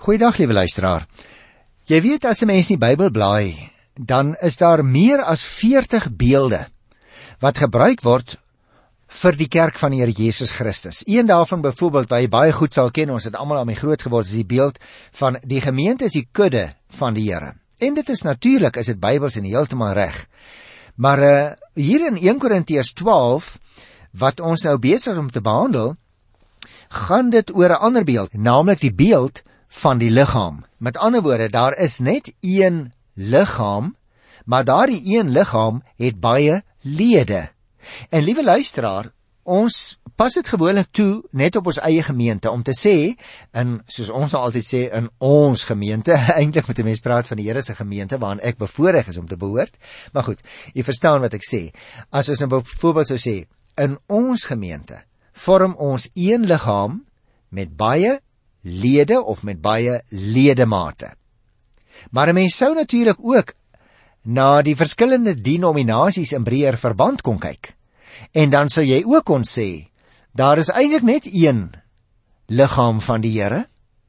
Goeiedag, liewe luisteraar. Jy weet, as 'n mens in die Bybel blaai, dan is daar meer as 40 beelde wat gebruik word vir die kerk van die Here Jesus Christus. Een daarvan byvoorbeeld, wat jy baie goed sal ken, ons het almal daarmee groot geword, is die beeld van die gemeente is die kudde van die Here. En dit is natuurlik, is dit Bybels en heeltemal reg. Maar hier in 1 Korintiërs 12, wat ons nou besig is om te behandel, gaan dit oor 'n ander beeld, naamlik die beeld van die liggaam. Met ander woorde, daar is net een liggaam, maar daardie een liggaam het baie lede. En liewe luisteraar, ons pas dit gewoonlik toe net op ons eie gemeente, om te sê, en soos ons nou altyd sê, in ons gemeente, eintlik moet 'n mens praat van die Here se gemeente, waarin ek bevoorreg is om te behoort, maar goed, jy verstaan wat ek sê. As ons nou byvoorbeeld sou sê, in ons gemeente vorm ons een liggaam met baie lede of met baie ledemate. Maar 'n mens sou natuurlik ook na die verskillende denominasies in breër verband kon kyk. En dan sou jy ook kon sê, daar is eintlik net een liggaam van die Here,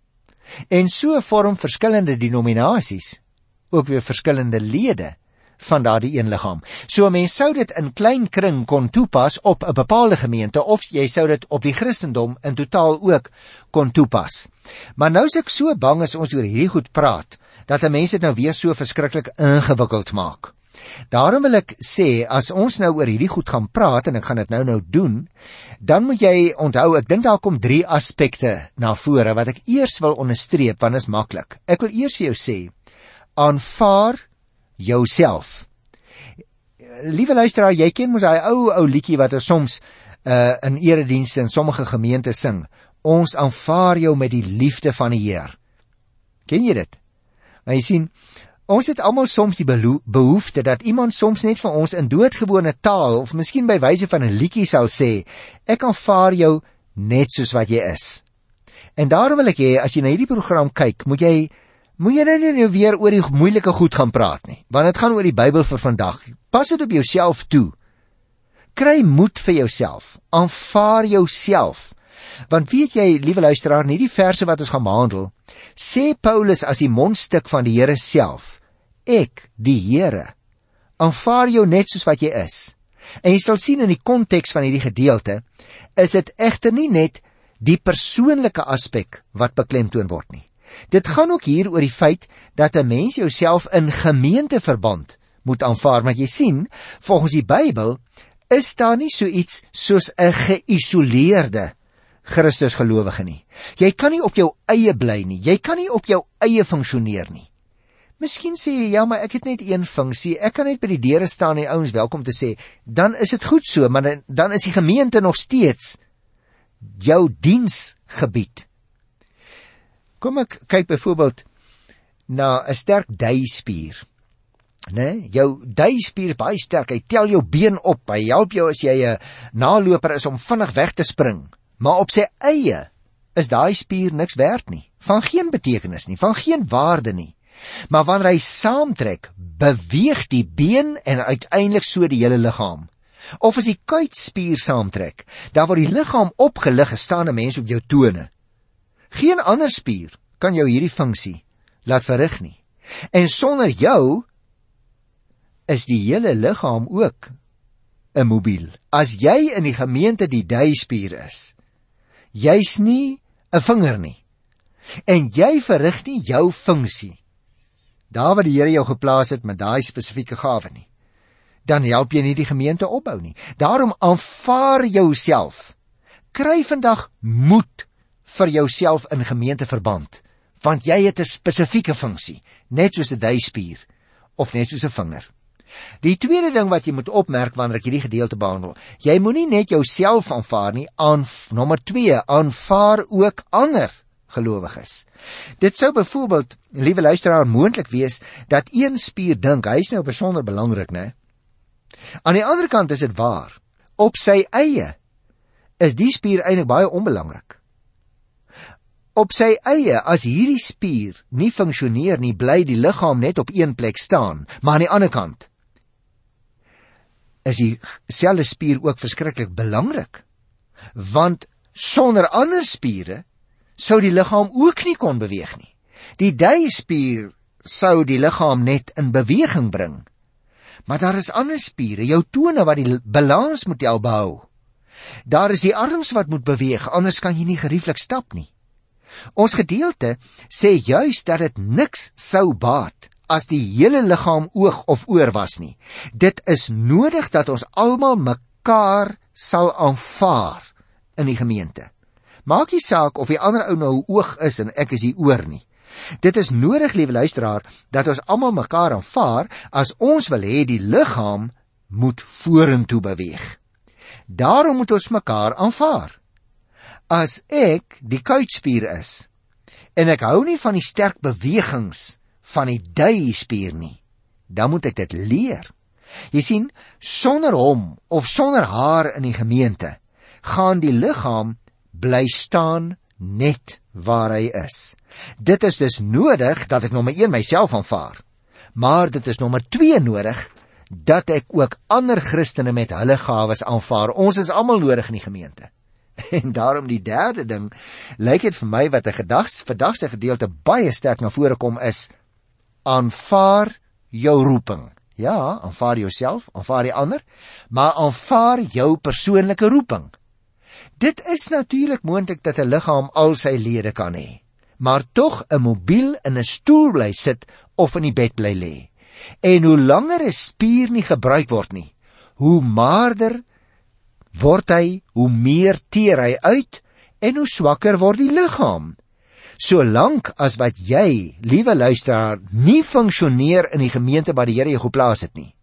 en so vorm verskillende denominasies ook weer verskillende lede van daardie een liggaam. So 'n mens sou dit in klein kring kon toepas op 'n bepaalde gemeente, of jy sou dit op die Christendom in totaal ook kon toepas. Maar nou is ek so bang as ons oor hierdie goed praat, dat 'n mens dit nou weer so verskriklik ingewikkeld maak. Daarom wil ek sê, as ons nou oor hierdie goed gaan praat, en ek gaan dit nou doen, dan moet jy onthou, ek dink daar kom 3 aspekte na vore, wat ek eers wil onderstreep, want is maklik. Ek wil eers vir jou sê, aanvaar jouself. Liewe luisteraar, jy ken mos daai ou liedjie wat ons soms in eredienste in sommige gemeentes sing. Ons aanvaar jou met die liefde van die Heer. Ken jy dit? Maar jy sien, ons het almal soms die behoefte dat iemand soms net vir ons in doodgewone taal, of miskien by wyse van 'n liedjie sal sê, ek aanvaar jou net soos wat jy is. En daarom wil ek hê, as jy na hierdie program kyk, moet jy nou weer oor die moeilike goed gaan praat nie, want dit gaan oor die Bybel vir vandag. Pas dit op jouself toe. Kry moed vir jouself. Aanvaar jouself. Want weet jy, liewe luisteraar, nie die verse wat ons gaan behandel, sê Paulus as die mondstuk van die Here self, ek, die Here, aanvaar jou net soos wat jy is. En jy sal sien in die konteks van hierdie gedeelte, is dit egter nie net die persoonlike aspek wat beklemtoon word nie. Dit gaan ook hier oor die feit dat 'n mens jouself in gemeenteverband moet aanvaar, want jy sien, volgens die Bybel is daar nie so iets soos 'n geïsoleerde Christusgelowige nie. Jy kan nie op jou eie bly nie, jy kan nie op jou eie funksioneer nie. Miskien sê jy, ja, maar ek het net een funksie, ek kan net by die deure staan en ouens welkom te sê, dan is dit goed so, maar dan is die gemeente nog steeds jou diensgebied. Kom ek kyk byvoorbeeld na 'n sterk duispier. Nee, jou duispier is baie sterk, hy tel jou been op, hy help jou as jy 'n naloper is om vinnig weg te spring. Maar op sy eie is daai spier niks werd nie, van geen betekenis nie, van geen waarde nie. Maar wanneer hy saamtrek, beweeg die been en uiteindelik so die hele liggaam. Of as die kuitspier saamtrek, dan word die liggaam opgelig en staan 'n mens op jou tone. Geen ander spier kan jou hierdie funksie laat verrig nie. En sonder jou is die hele liggaam ook immobiel. As jy in die gemeente die duispier is, jy's nie 'n vinger nie, en jy verrig nie jou funksie, daar waar die Here jou geplaas het met daai spesifieke gawe nie, dan help jy nie die gemeente opbou nie. Daarom aanvaar jouself. Kry vandag moed vir jouself in gemeenteverband, want jy het 'n spesifieke funksie, net soos 'n duispier, of net soos 'n vinger. Die tweede ding wat jy moet opmerk wanneer ek hierdie gedeelte behandel, jy moenie net jouself aanvaar nie, nommer 2, aanvaar ook ander gelowiges. Dit sou byvoorbeeld, liewe luisteraar, moontlik wees dat een spier dink, hy is nou besonder belangrik, né? Aan die ander kant is dit waar, op sy eie is die spier eintlik baie onbelangrik. Op sy eie, as hierdie spier nie funksioneer nie, bly die liggaam net op een plek staan, maar aan die ander kant is die selfde spier ook verskriklik belangrik, want sonder ander spiere sou die liggaam ook nie kon beweeg nie. Die duispier sou die liggaam net in beweging bring. Maar daar is ander spiere, jou tone wat die balans moet behou. Daar is die arms wat moet beweeg, anders kan jy nie gerieflik stap nie. Ons gedeelte sê juis dat dit niks sou baat as die hele liggaam oog of oor was nie. Dit is nodig dat ons almal mekaar sal aanvaar in die gemeente. Maak nie saak of die ander ou nou oog is en ek is die oor nie. Dit is nodig, liewe luisteraar, dat ons almal mekaar aanvaar as ons wil hê die liggaam moet vorentoe beweeg. Daarom moet ons mekaar aanvaar. As ek die kuitspier is en ek hou nie van die sterk bewegings van die duispier nie, dan moet ek dit leer. Jy sien, sonder hom of sonder haar in die gemeente gaan die liggaam bly staan net waar hy is. Dit is dus nodig dat ek nommer 1 myself aanvaar, maar dit is nommer 2 nodig dat ek ook ander Christene met hulle gawes aanvaar. Ons is almal nodig in die gemeente. En daarom die derde ding, lyk dit vir my wat 'n verdagse gedeelte baie sterk na vore kom is, aanvaar jou roeping. Ja, aanvaar jouself, aanvaar die ander, maar aanvaar jou persoonlike roeping. Dit is natuurlik moontlik dat 'n liggaam al sy lede kan hê, maar tog 'n mobiel in 'n stoel bly sit of in die bed bly lê. En hoe langer 'n spier nie gebruik word nie, hoe maarder word hy, hoe meer teer hy uit en hoe swakker word die liggaam. Solank as wat jy, liewe luisteraar, nie funksioneer in die gemeente waar die Here jou geplaas het nie,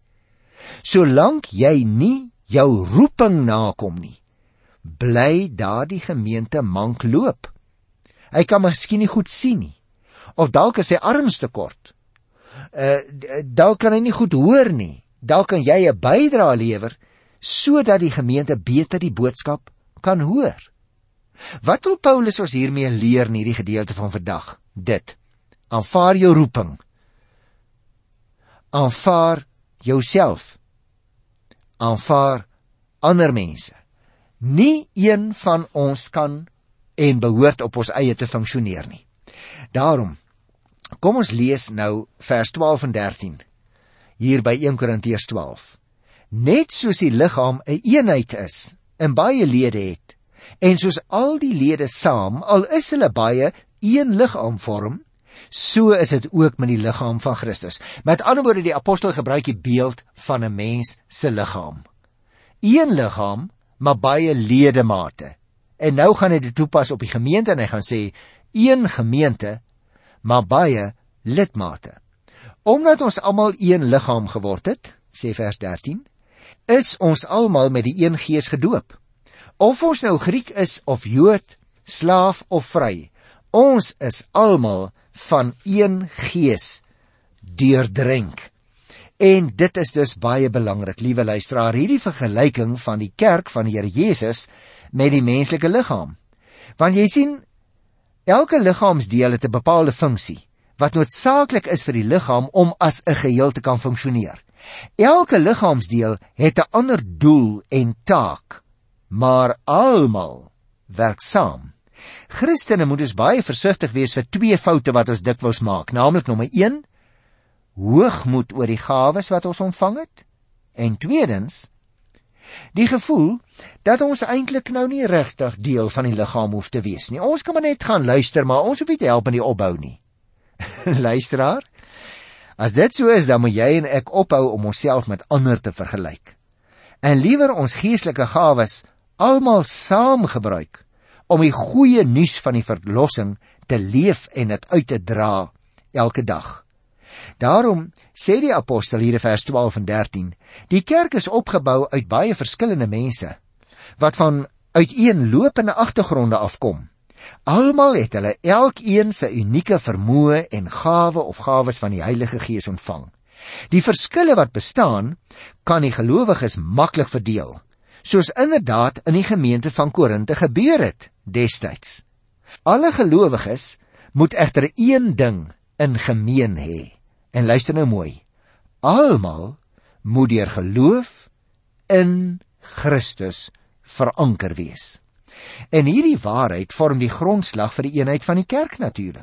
solank jy nie jou roeping nakom nie, bly daardie gemeente mank loop. Hy kan miskien nie goed sien nie, of dalk is sy arms te kort, dalk kan hy nie goed hoor nie, dalk kan jy 'n bydrae lewer, sodat die gemeente beter die boodskap kan hoor. Wat wil Paulus ons hiermee leer in hierdie gedeelte van vandag? Dit, aanvaar jou roeping, aanvaar jouself, aanvaar ander mense. Nie een van ons kan en behoort op ons eie te funksioneer nie. Daarom, kom ons lees nou vers 12 en 13, hier by 1 Korintiërs 12. Net soos die liggaam 'n eenheid is en baie lede het, en soos al die lede saam, al is hulle baie, een liggaam vorm, so is dit ook met die liggaam van Christus. Met ander woorde, die apostel gebruik die beeld van 'n mens se liggaam. Een liggaam, maar baie ledemate. En nou gaan hy dit toepas op die gemeente en hy gaan sê, een gemeente, maar baie lidmate. Omdat ons almal een liggaam geword het, sê vers 13, is ons almal met die een gees gedoop. Of ons nou Griek is of Jood, slaaf of vry, ons is almal van een gees deurdrink. En dit is dus baie belangrik, liewe luisteraar, hierdie vergelyking van die kerk van die Here Jesus met die menslike liggaam. Want jy sien, elke liggaamsdeel het 'n bepaalde funksie, wat noodsaaklik is vir die liggaam om as 'n geheel te kan funksioneer. Elke liggaamsdeel het 'n ander doel en taak, maar almal werk saam. Christene moet dus baie versigtig wees vir 2 foute wat ons dikwels maak, naamlik nommer 1, hoogmoed oor die gawes wat ons ontvang het, en tweedens, die gevoel dat ons eintlik nou nie regtig deel van die liggaam hoef te wees nie. Ons kan maar net gaan luister, maar ons hoef nie te help in die opbou nie. Luisteraar, as dit so is, dan moet jy en ek ophou om onsself met ander te vergelyk. En liewer ons geestelike gawes almal saam gebruik om die goeie nuus van die verlossing te leef en dit uit te dra elke dag. Daarom sê die apostel hier in vers 12 en 13, die kerk is opgebou uit baie verskillende mense, wat van uiteenlopende agtergronde afkom. Almal het hulle elkeen sy unieke vermoë en gawe of gawes van die Heilige Gees ontvang. Die verskille wat bestaan, kan die gelowiges maklik verdeel, soos inderdaad in die gemeente van Korinthe gebeur het destyds. Alle gelowiges moet egter een ding in gemeen hê. En luister nou mooi, almal moet deur geloof in Christus veranker wees. En hierdie waarheid vorm die grondslag vir die eenheid van die kerk natuurlik.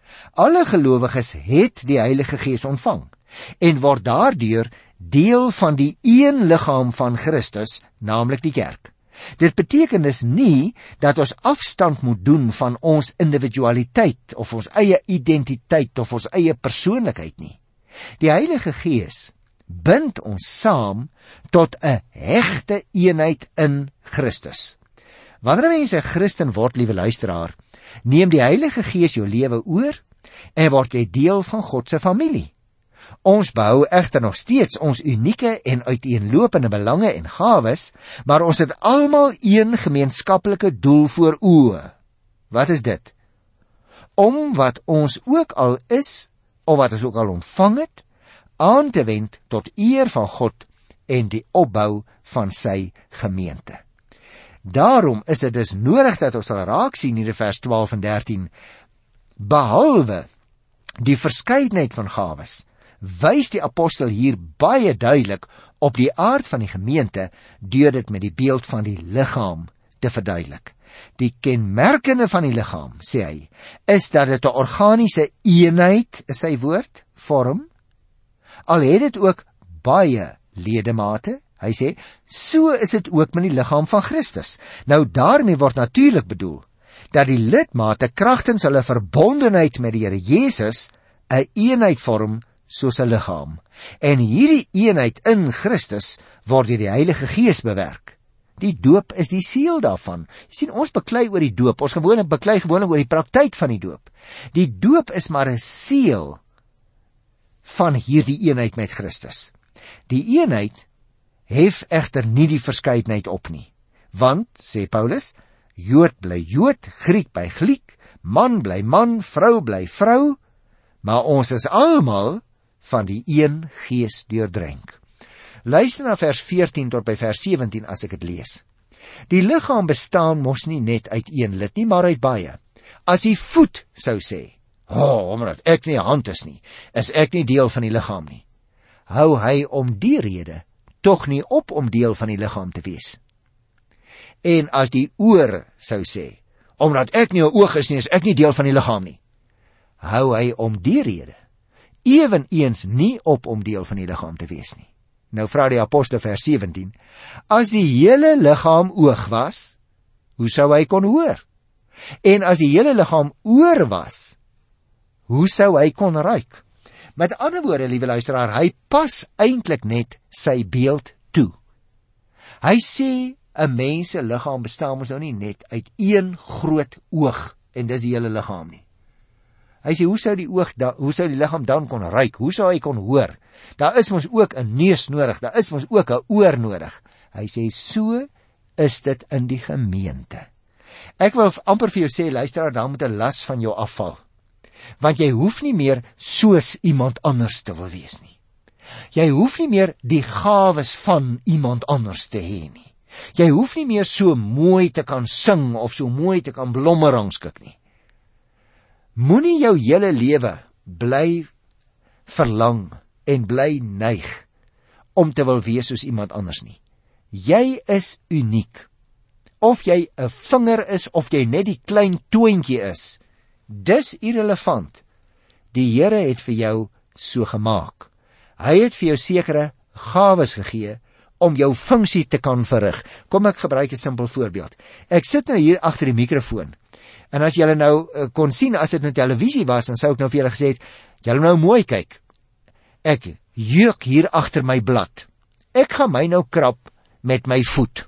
Alle gelowiges het die Heilige Gees ontvang en word daardeur deel van die een liggaam van Christus, naamlik die kerk. Dit beteken dus nie dat ons afstand moet doen van ons individualiteit of ons eie identiteit of ons eie persoonlikheid nie. Die Heilige Gees bind ons saam tot 'n hegte eenheid in Christus. Wanneer 'n mens 'n Christen word, liewe luisteraar, neem die Heilige Gees jou lewe oor en word jy deel van God se familie. Ons behou egter nog steeds ons unieke en uiteenlopende belange en gawes, maar ons het almal een gemeenskaplike doel voor oë. Wat is dit? Om wat ons ook al is, of wat ons ook al ontvang het, aan te wend tot eer van God en die opbou van sy gemeente. Daarom is dit dus nodig dat ons sal raak sien hier in vers 12 en 13, behalwe die verskeidenheid van gawes, wys die apostel hier baie duidelik op die aard van die gemeente deur dit met die beeld van die liggaam te verduidelik. Die kenmerkende van die liggaam, sê hy, is dat dit 'n organiese eenheid, is sy woord, vorm, al het dit ook baie ledemate. Hy sê, so is dit ook met die liggaam van Christus. Nou daarmee word natuurlik bedoel dat die lidmate kragtens hulle verbondenheid met die Here Jesus 'n eenheid vorm soos 'n liggaam. En hierdie eenheid in Christus word deur die Heilige Gees bewerk. Die doop is die seël daarvan. Jy sien, ons beklei oor die doop, ons beklei gewoonlik oor die praktyk van die doop. Die doop is maar 'n seël van hierdie eenheid met Christus. Die eenheid hef egter nie die verskeidenheid op nie. Want, sê Paulus, Jood bly Jood, Griek bly Griek, man bly man, vrou bly vrou, maar ons is almal van die een Gees deurdrink. Luister na vers 14 tot by vers 17 as ek dit lees. Die liggaam bestaan mos nie net uit een lid nie, maar uit baie. As die voet sou sê, omdat ek nie 'n hand is ek nie deel van die liggaam nie, hou hy om die rede tog nie op om deel van die liggaam te wees. En as die oor sou sê, omdat ek nie 'n oog is ek nie deel van die liggaam nie, hou hy om die rede eweneens nie op om deel van die liggaam te wees nie. Nou vra die apostel vers 17, as die hele liggaam oog was, hoe sou hy kon hoor? En as die hele liggaam oor was, hoe sou hy kon ruik? Met ander woorde, liewe luisteraar, hy pas eintlik net sy beeld toe. Hy sê 'n mens se liggaam bestaan mos nou nie net uit een groot oog en dis die hele liggaam nie. Hy sê, hoe sou die liggaam dan kon ruik? Hoe sou hy kon hoor? Daar is mos ook 'n neus nodig, daar is mos ook 'n oor nodig. Hy sê, so is dit in die gemeente. Ek wil amper vir jou sê, luisteraar, dan moet 'n las van jou afval. Want jy hoef nie meer soos iemand anders te wil wees nie. Jy hoef nie meer die gawes van iemand anders te hê nie. Jy hoef nie meer so mooi te kan sing of so mooi te kan blomme rangskik nie. Moenie jou hele lewe bly verlang en bly neig om te wil wees soos iemand anders nie. Jy is uniek. Of jy 'n vinger is of jy net die klein toontjie is, dis irrelevant. Die Here het vir jou so gemaak. Hy het vir jou sekere gawes gegee om jou funksie te kan verrig. Kom ek gebruik 'n simpel voorbeeld. Ek sit nou hier agter die mikrofoon. En as julle nou kon sien, as dit nou televisie was, dan sou ek nou vir julle gesê het, julle nou mooi kyk. Ek jeuk hier agter my blad. Ek gaan my nou krap met my voet.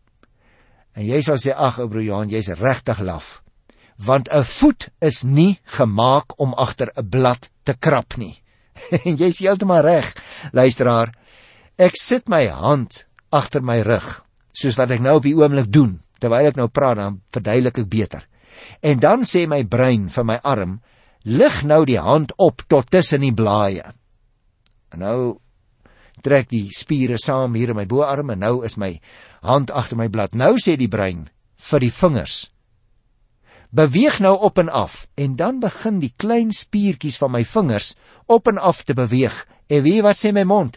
En jy sal sê, ag, broer Johan, jy's regtig laf. Want 'n voet is nie gemaak om agter 'n blad te krap nie. En jy's heeltemal reg, luisteraar. Ek sit my hand agter my rug, soos wat ek nou op die oomblik doen. Terwyl ek nou praat, dan verduidelik ek beter. En dan sê my brein vir my arm, lig nou die hand op tot tussen die blaaie. En nou trek die spiere saam hier in my boarm en nou is my hand agter my blad. Nou sê die brein vir die vingers, beweeg nou op en af, en dan begin die klein spiertjies van my vingers op en af te beweeg. En weet wat sê my mond?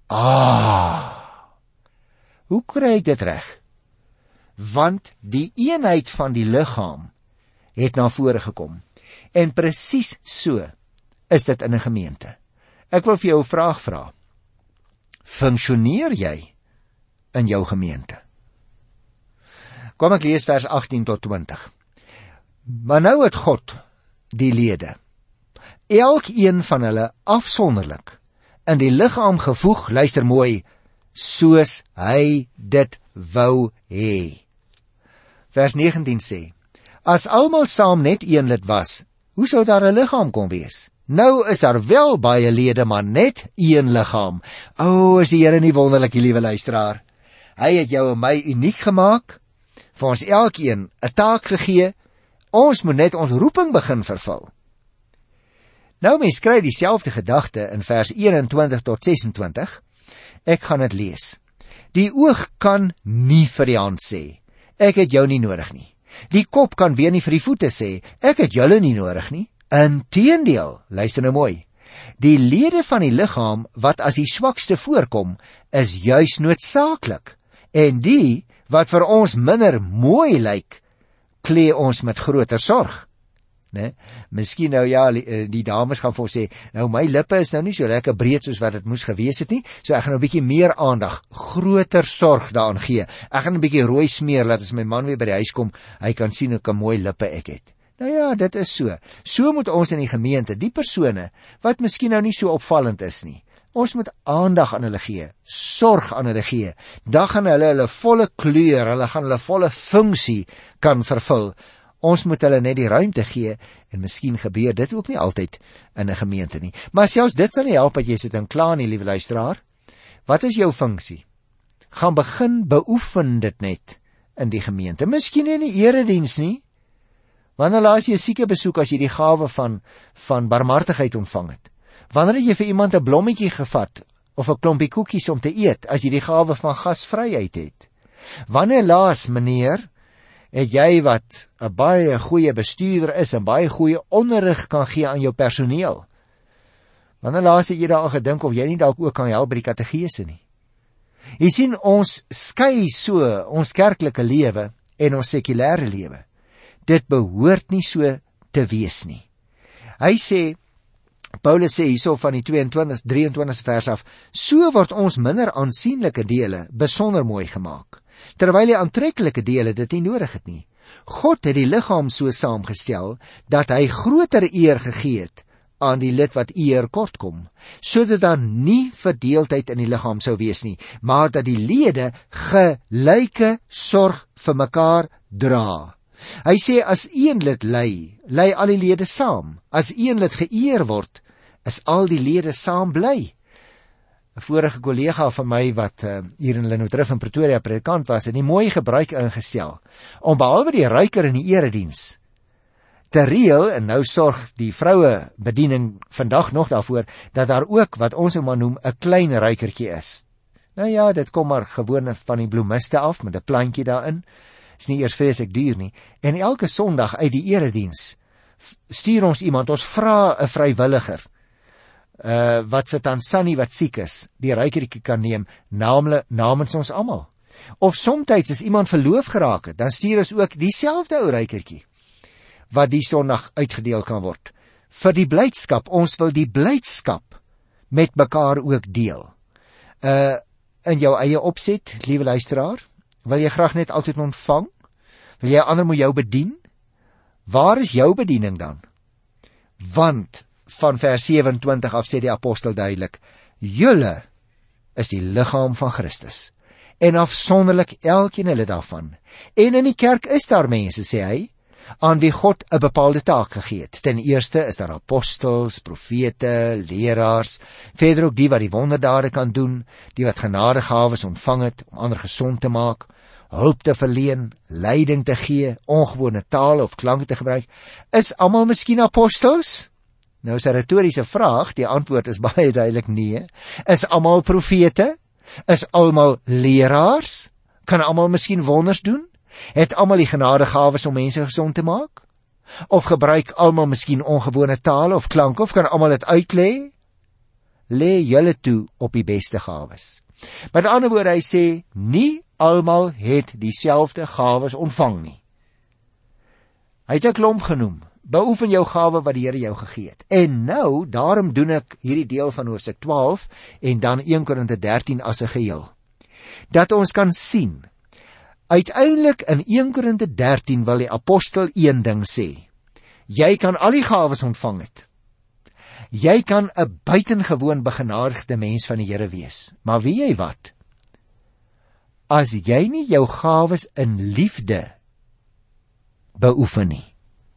Hoe kry ek dit reg? Want die eenheid van die liggaam het na vore gekom. En presies so is dit in 'n gemeente. Ek wil vir jou 'n vraag vra. Funksioneer jy in jou gemeente? Kom ek lees vers 18 tot 20. Maar nou het God die lede, elkeen van hulle afsonderlik, in die liggaam gevoeg, luister mooi, soos hy dit wou hê. Vers 19 sê, as almal saam net een lid was, hoe sou daar 'n liggaam kon wees? Nou is daar wel baie lede, maar net een liggaam. Is die Here nie wonderlik, liewe luisteraar? Hy het jou en my uniek gemaak, vir ons elkeen 'n taak gegee, ons moet net ons roeping begin vervul. Nou mens kry dieselfde gedagte in vers 21 tot 26. Ek gaan dit lees. Die oog kan nie vir die hand sê, ek het jou nie nodig nie. Die kop kan weer nie vir die voete sê, ek het julle nie nodig nie. Inteendeel, luister nou mooi, die lede van die liggaam wat as die swakste voorkom, is juis noodsaaklik. En die wat vir ons minder mooi lyk, klee ons met groter sorg. Ne? Miskien nou ja, die dames gaan vir ons sê, nou my lippe is nou nie so lekker breed soos wat dit moes gewees het nie, so ek gaan 'n bietjie meer aandag, groter sorg daaraan gee. Ek gaan 'n bietjie rooi smeer, laat as my man weer by die huis kom, hy kan sien hoe mooi lippe ek het. Nou ja, dit is so. So moet ons in die gemeente, die persone, wat miskien nou nie so opvallend is nie, ons moet aandag aan hulle gee, sorg aan hulle gee, dan gaan hulle volle kleur, hulle gaan hulle volle funksie kan vervul. Ons moet hulle net die ruimte gee, en miskien gebeur dit ook nie altyd in 'n gemeente nie. Maar selfs dit sal nie help dat jy sit en kla nie, liewe luisteraar. Wat is jou funksie? Gaan begin beoefen dit net in die gemeente. Miskien nie in die erediens nie. Wanneer laas jy 'n sieke besoek as jy die gawe van barmhartigheid ontvang het? Wanneer het jy vir iemand 'n blommetjie gevat of 'n klompie koekies om te eet as jy die gawe van gasvryheid het? Wanneer laas, meneer, het jy wat 'n baie goeie bestuurder is en baie goeie onderrig kan gee aan jou personeel? Wanneer laas het jy daaraan gedink of jy nie dalk ook kan help by die kategese nie? Jy sien, ons skei so ons kerklike lewe en ons sekulêre lewe. Dit behoort nie so te wees nie. Hy sê, Paulus sê hierso van die 23 vers af, so word ons minder aansienlike dele besonder mooi gemaak, terwyl die aantreklike dele dit nie nodig het nie. God het die liggaam so saamgestel, dat hy groter eer gegee het aan die lid wat eer kortkom, sodat daar nie verdeeldheid in die liggaam sou wees nie, maar dat die lede gelyke sorg vir mekaar dra. Hy sê, as een lid ly al die lede saam. As een lid geëer word, is al die lede saam bly. 'n Vorige kollega van my wat hier in Lenotrif in Pretoria predikant was, het 'n mooi gebruik ingestel om behalwe die ruiker in die erediens te reël, en nou sorg die vroue bediening vandag nog daarvoor, dat daar ook wat ons maar noem 'n klein ruikertjie is. Nou ja, dit kom maar gewoon van die bloemiste af met 'n plantjie daarin. Is nie eers vreeslik duur nie. En elke Sondag uit die erediens stuur ons iemand, ons vra 'n vrywilliger wat vir Tansanie wat siek is, die ruikertjie kan neem, namens ons almal. Of somtyds as iemand verloof geraak het, dan stuur ons ook dieselfde ou ruikertjie wat die Sondag uitgedeel kan word. Vir die blydskap, ons wil die blydskap met mekaar ook deel. In jou eie opset, liewe luisteraar, wil jy graag net altyd ontvang? Wil jy ander moet jou bedien? Waar is jou bediening dan? Want van vers 27 af sê die apostel duidelik, julle is die liggaam van Christus, en afsonderlik elkeen 'n lid daarvan. En in die kerk is daar mense, sê hy, aan wie God 'n bepaalde taak gegee het. Ten eerste is daar apostels, profete, leraars, verder ook die wat die wonderdade kan doen, die wat genadegawes ontvang het om ander gesond te maak, hulp te verleen, leiding te gee, ongewone tale of klanke te gebruik. Is almal miskien apostels? Nou is 'n retoriese vraag, die antwoord is baie duidelik nee. Is almal profete? Is almal leraars? Kan almal miskien wonders doen? Het almal die genadegawes om mense gesond te maak? Of gebruik almal miskien ongewone tale of klanke, of kan almal dit uitlê? Lê julle toe op die beste gawes. Met ander woorde, hy sê, nie almal het dieselfde gawes ontvang nie. Hy het 'n klomp genoem, Beoefen jou gawe wat die Here jou gegee het. En nou, daarom doen ek hierdie deel van hoofstuk 12 en dan 1 Korinte 13 as 'n geheel. Dat ons kan sien, uiteindelik in 1 Korinte 13 wil die apostel een ding sê. Jy kan al die gawes ontvang het. Jy kan 'n buitengewoon begenadigde mens van die Here wees. Maar weet jy wat? As jy nie jou gawes in liefde beoefen nie,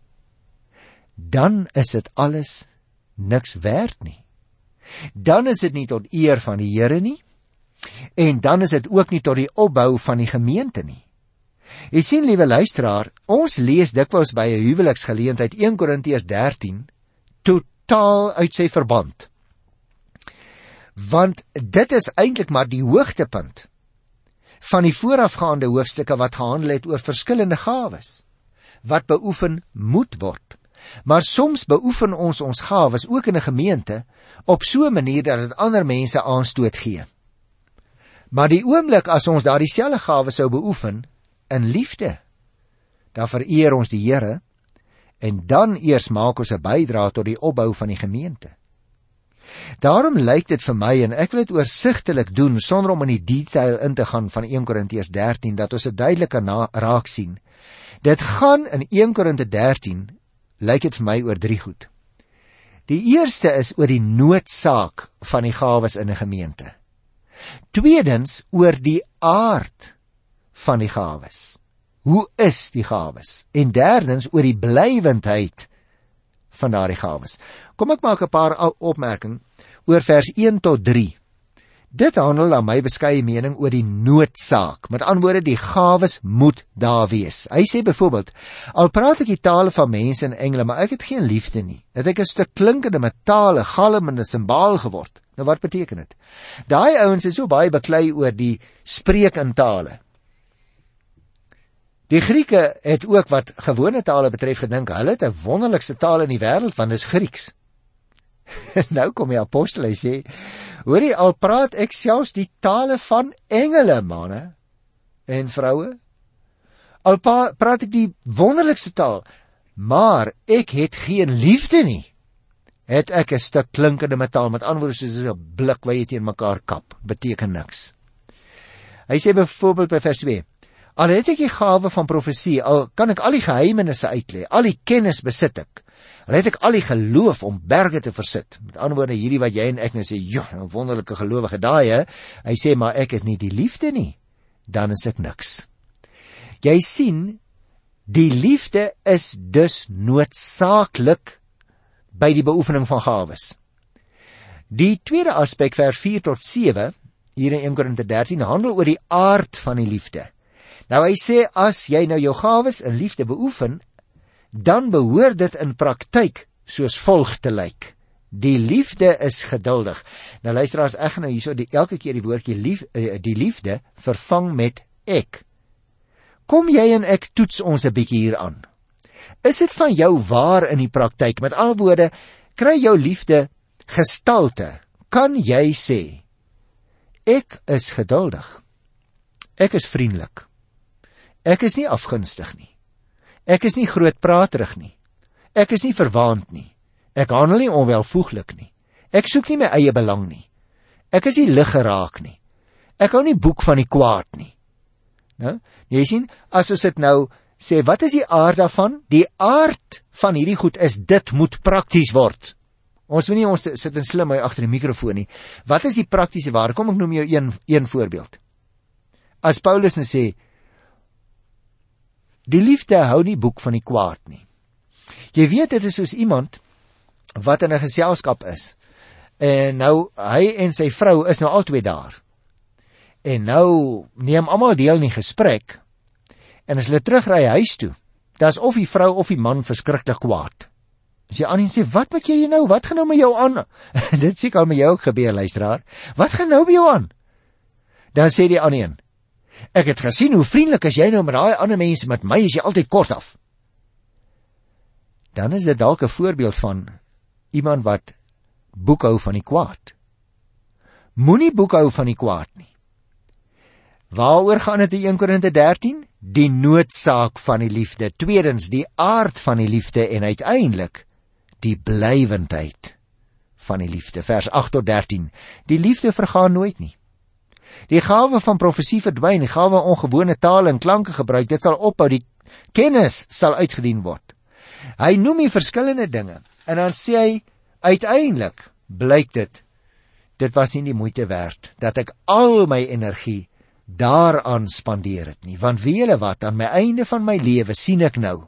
dan is dit alles niks werd nie. Dan is dit nie tot eer van die Here nie, en dan is dit ook nie tot die opbou van die gemeente nie. Jy sien, liewe luisteraar, ons lees dikwels by 'n huweliksgeleentheid 1 Korintiërs 13 totaal uit sy verband. Want dit is eintlik maar die hoogtepunt van die voorafgaande hoofstukke wat gehandel het oor verskillende gawes, wat beoefen moet word. Maar soms beoefen ons gawes ook in 'n gemeente op so 'n manier dat dit ander mense aanstoot gee. Maar die oomblik as ons daardie selfde gawes sou beoefen in liefde, dan vereer ons die Here en dan eers maak ons 'n bydrae tot die opbou van die gemeente. Daarom lyk dit vir my, en ek wil dit oorsigtelik doen sonder om in die detail in te gaan van 1 Korintiërs 13, dat ons dit duidelik kan raak sien. Dit gaan in 1 Korinte 13 lyk dit vir my oor 3 goed. Die eerste is oor die noodsaak van die gawes in 'n gemeente. Tweedens oor die aard van die gawes. Hoe is die gawes? En derdens oor die blywendheid van daardie gawes. Kom ek maak 'n paar opmerking oor vers 1 tot 3. Dit handel na my beskeie mening oor die noodsaak. Met ander woorde, die gawes moet daar wees. Hy sê byvoorbeeld, al praat ek die tale van mense en engele, maar ek het geen liefde nie. Het ek 'n stuk klinkende metale, galmende simbaal geword. Nou wat beteken dit? Daai ouens het so baie beklei oor die spreek in tale. Die Grieke het ook wat gewone tale betref gedink, hulle het 'n wonderlikste taal in die wêreld, want dit is Grieks. Nou kom die apostel, hy sê, hoorie, al praat ek selfs die tale van engele, manne en vroue, al praat ek die wonderlikste taal, maar ek het geen liefde nie, het ek 'n stuk klinkende metaal, met ander woorde soos 'n blik wat jy teen mekaar kap, beteken niks. Hy sê byvoorbeeld by vers 2, al het ek die gawe van profesie, al kan ek al die geheimenisse uitlei, al die kennis besit ek, al het ek al die geloof om berge te versit. Met ander woorde, hierdie wat jy en ek nou sê, joh, 'n wonderlike gelowige daai, hè? Hy sê, maar ek het nie die liefde nie, dan is ek niks. Jy sien, die liefde is dus noodsaaklik by die beoefening van gawes. Die tweede aspek, vers 4 tot 7, hier in 1 Korinte 13, handel oor die aard van die liefde. Nou hy sê, as jy nou jou gawes in liefde beoefen, dan behoort dit in praktyk soos volg te lyk. Die liefde is geduldig. Nou luisteraars, ek gaan nou hierso elke keer die woordjie die liefde vervang met ek. Kom jy en ek toets ons 'n bietjie hier aan. Is dit van jou waar in die praktyk? Met ander woorde, kry jou liefde gestalte. Kan jy sê, ek is geduldig. Ek is vriendelik. Ek is nie afgunstig nie. Ek is nie grootpraterig nie. Ek is nie verwaand nie. Ek handel nie onwelvoeglik nie. Ek soek nie my eie belang nie. Ek is nie lig geraak nie. Ek hou nie boek van die kwaad nie. Nou, jy sien, as ons dit nou sê, wat is die aard daarvan? Die aard van hierdie goed is, dit moet prakties word. Ons weet nie, ons sit in slim agter die mikrofoon nie. Wat is die praktiese waar? Kom ek noem jou een voorbeeld. As Paulus nou sê, die liefde hou nie boek van die kwaad nie. Jy weet, dit is soos iemand wat in 'n geselskap is. En nou, hy en sy vrou is nou albei daar. En nou neem almal deel in die gesprek. En as hulle terugry huis toe, dan is of die vrou of die man verskriklik kwaad. As jy aan en sê, wat maak jy nou? Wat gaan nou met jou aan? Dit seker al met jou ook gebeur, luisteraar. Wat gaan nou met jou aan? Dan sê die ander een, ek het gesien hoe vriendelik is jy nou met daai ander mense, met my is jy altyd kort af. Dan is dit dalk 'n voorbeeld van iemand wat boekhou van die kwaad. Moenie boekhou van die kwaad nie. Waaroor gaan dit in 1 Korinte 13? Die noodsaak van die liefde. Tweedens, die aard van die liefde en uiteindelik die blywendheid van die liefde. Vers 8 tot 13. Die liefde vergaan nooit nie. Die gawe van profesie verdwyn, die gawe ongewone tale en klanke gebruik, dit sal ophou, die kennis sal uitgedien word. Hy noem die verskillende dinge en dan sê hy, uiteindelik blyk dit was nie die moeite werd, dat ek al my energie daaraan spandeer het nie, want weet julle wat, aan my einde van my lewe sien ek nou,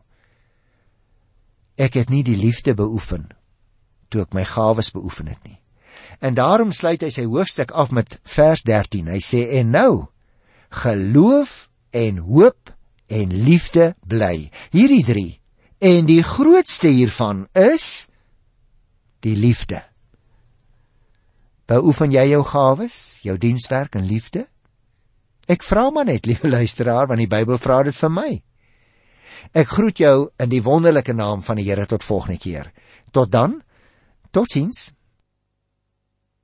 ek het nie die liefde beoefen, toe ek my gawes beoefen het nie. En daarom sluit hy sy hoofstuk af met vers 13, hy sê, en nou, geloof en hoop en liefde bly, hierdie 3, en die grootste hiervan is, die liefde. Beoefen jy jou gawes, jou dienswerk en liefde? Ek vra maar net, liewe luisteraar, want die Bybel vra dit vir my. Ek groet jou in die wonderlike naam van die Here tot volgende keer. Tot dan, totsiens.